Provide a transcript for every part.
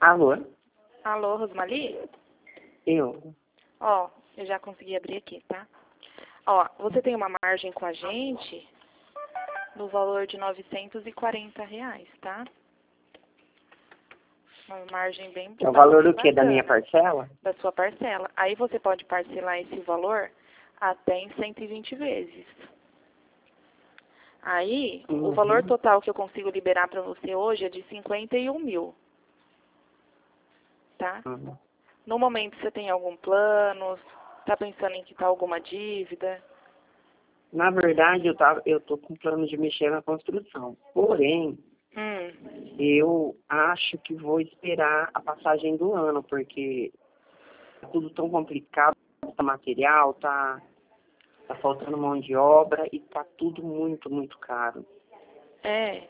Alô? Alô, Rosmali? Eu? Ó, eu já consegui abrir aqui, tá? Ó, você tem uma margem com a gente no valor de R$ 940, tá? Uma margem bem É o valor do bem quê? Da minha bacana, parcela? da sua parcela. Aí você pode parcelar esse valor até em 120 vezes. Aí, o valor Uhum. total que eu consigo liberar para você hoje é de 51 mil, tá? Uhum. No momento, você tem algum plano? Tá pensando em quitar alguma dívida? Na verdade, eu tô com plano de mexer na construção. Porém, eu acho que vou esperar a passagem do ano, porque tá tudo tão complicado, tá material, tá faltando mão de obra e tá tudo muito, muito caro. É.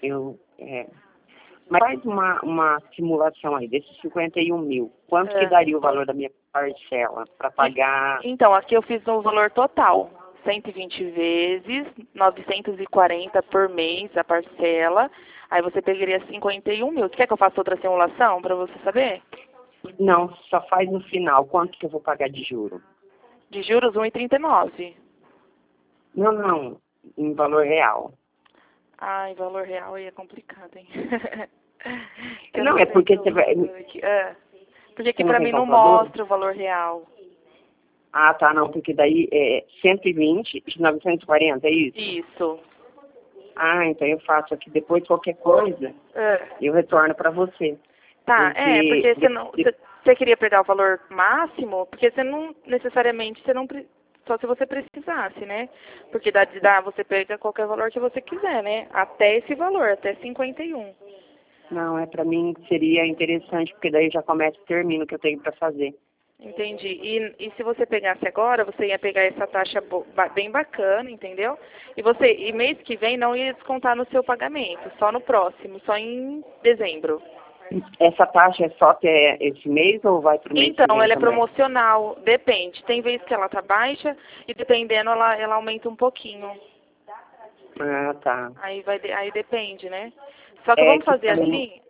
Mas faz uma simulação aí, desses 51 mil. Quanto que É. daria o valor da minha parcela para pagar? Então, aqui eu fiz no valor total. 120 vezes, 940 por mês a parcela. Aí você pegaria 51 mil. Você quer que eu faça outra simulação para você saber? Não, só faz no final. Quanto que eu vou pagar de juro? De juros, 1,39. Não, em valor real. Ah, em valor real aí é complicado, hein? Eu Não, não é sei porque seu você vai... valor aqui. É. Porque aqui Você não pra tem mim não calculadora? mostra o valor real. Ah, tá, não, porque daí é 120 de 940, é isso? Isso. Ah, então eu faço aqui depois qualquer coisa, É. eu retorno para você. Tá, Porque porque você não. Você queria pegar o valor máximo, porque você não necessariamente, você não só se você precisasse, né? Porque você pega qualquer valor que você quiser, né? Até esse valor, até 51. não, para mim seria interessante, porque daí já começa e termina o que eu tenho para fazer. Entendi. E se você pegasse agora, você ia pegar essa taxa bem bacana, entendeu? E mês que vem não ia descontar no seu pagamento, só no próximo, só em dezembro. Essa taxa é só até esse mês ou vai para o mês que Então, vem ela é também? promocional, depende. Tem vezes que ela tá baixa e dependendo ela aumenta um pouquinho. Ah, tá. Aí depende, né? Só que É vamos que fazer também... assim.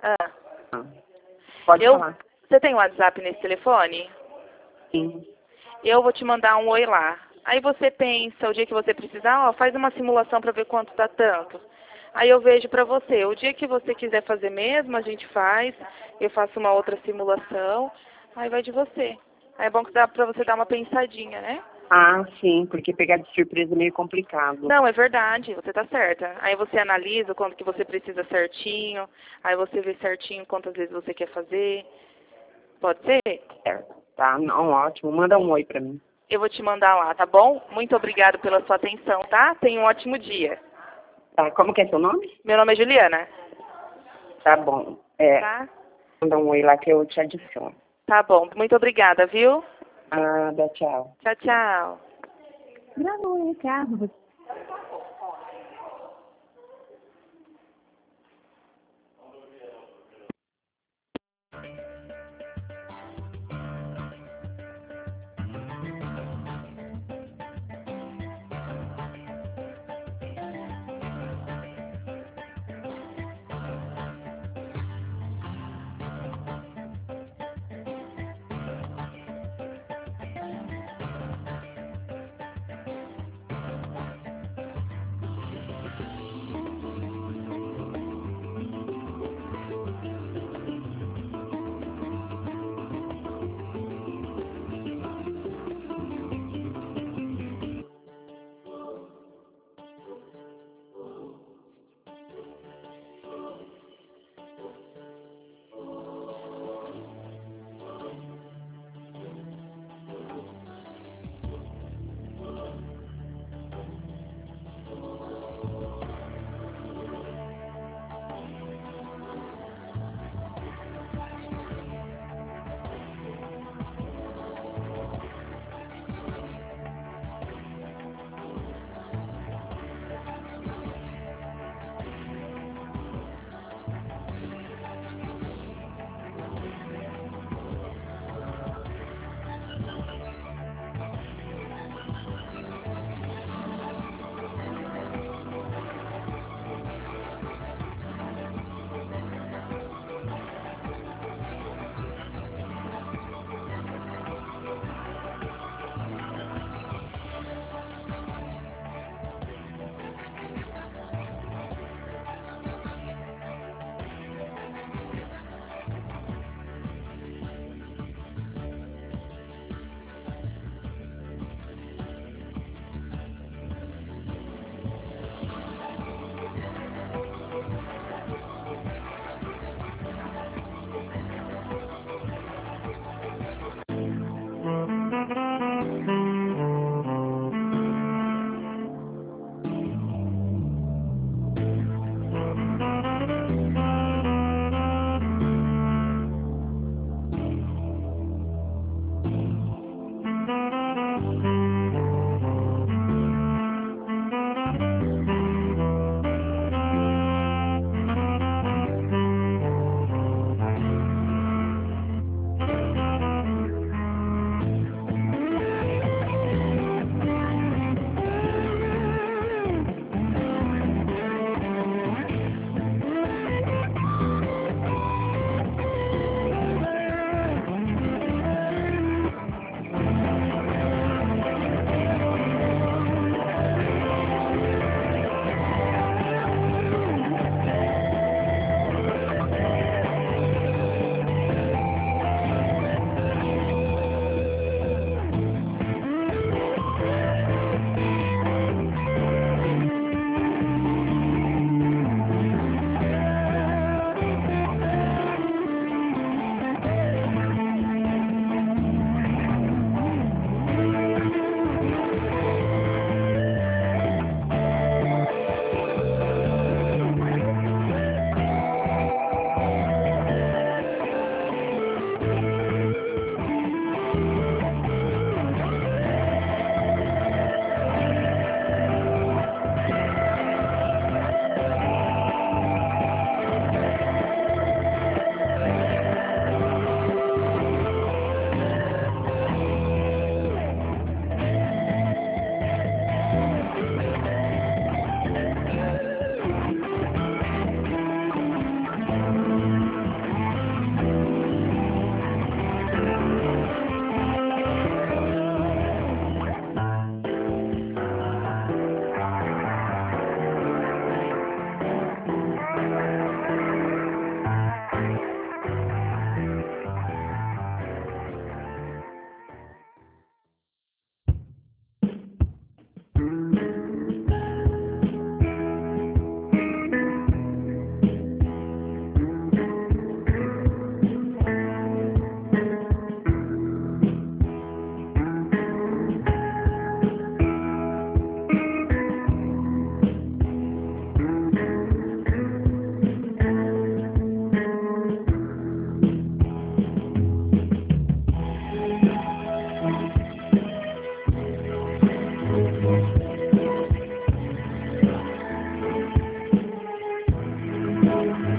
Pode falar. Você tem WhatsApp nesse telefone? Sim. Eu vou te mandar um oi lá. Aí você pensa, o dia que você precisar, ó, faz uma simulação para ver quanto dá tanto. Aí eu vejo para você. O dia que você quiser fazer mesmo, a gente faz. Eu faço uma outra simulação. Aí vai de você. Aí é bom que dá para você dar uma pensadinha, né? Ah, sim, porque pegar de surpresa é meio complicado. Não, é verdade, você tá certa. Aí você analisa o quanto que você precisa certinho. Aí você vê certinho quantas vezes você quer fazer. Pode ser? Certo. Tá, não, ótimo. Manda um oi para mim. Eu vou te mandar lá, tá bom? Muito obrigado pela sua atenção, tá? Tenha um ótimo dia. Tá, como que é seu nome? Meu nome é Juliana. Tá bom. Tá? Manda um oi lá que eu te adiciono. Tá bom. Muito obrigada, viu? Ah, tchau. Tchau, tchau. Gravou, Ricardo.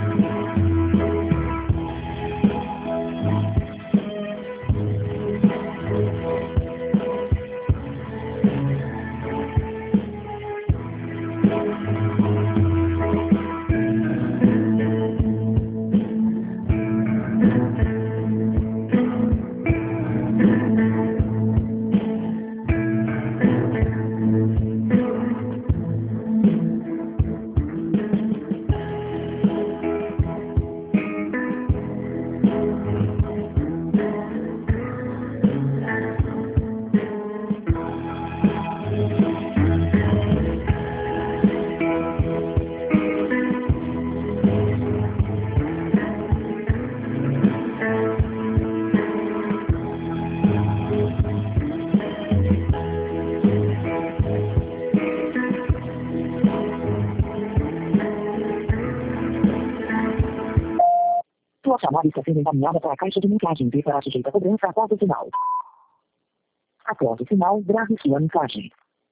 Sua chamada está sendo encaminhada para a caixa de mensagem e será sujeita a cobrança após o sinal. Após o sinal, grave sua mensagem.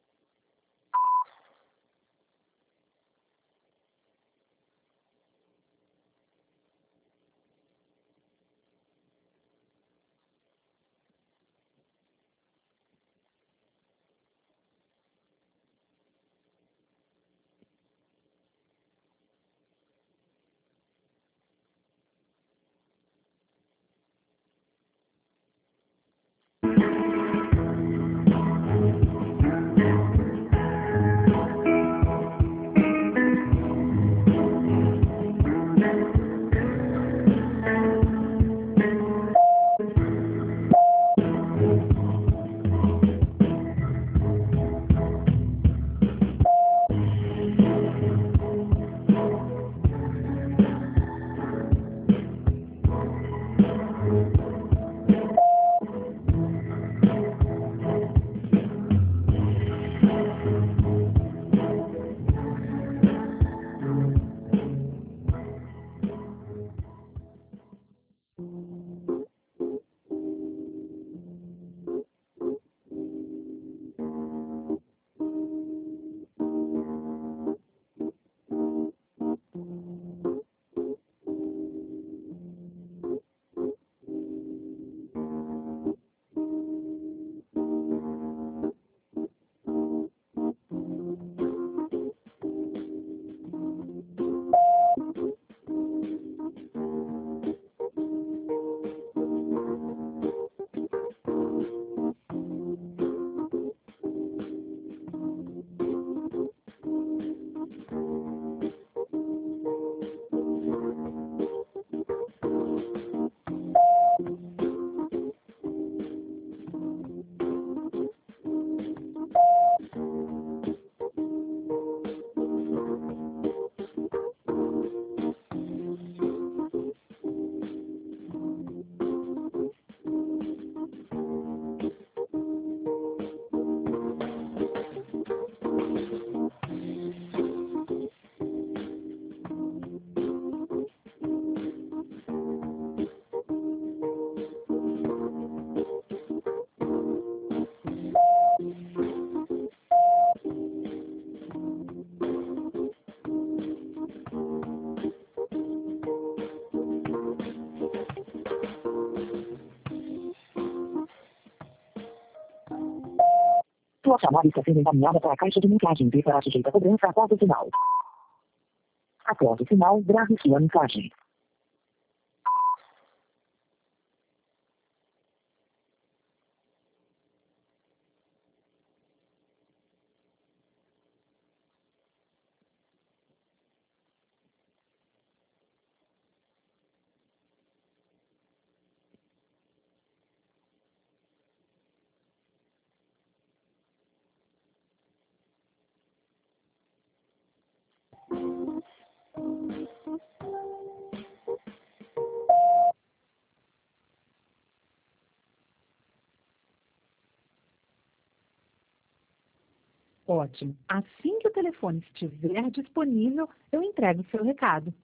Sua chamada está sendo encaminhada para a caixa de mensagem e será sujeita a cobrança após o sinal. Após o sinal, grave sua mensagem. Ótimo. Assim que o telefone estiver disponível, eu entrego o seu recado.